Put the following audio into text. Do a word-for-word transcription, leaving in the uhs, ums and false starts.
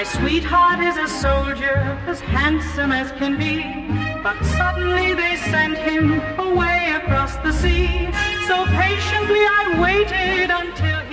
sweetheart is a soldier, as handsome as can be, but suddenly they sent him away across the sea. So patiently I waited until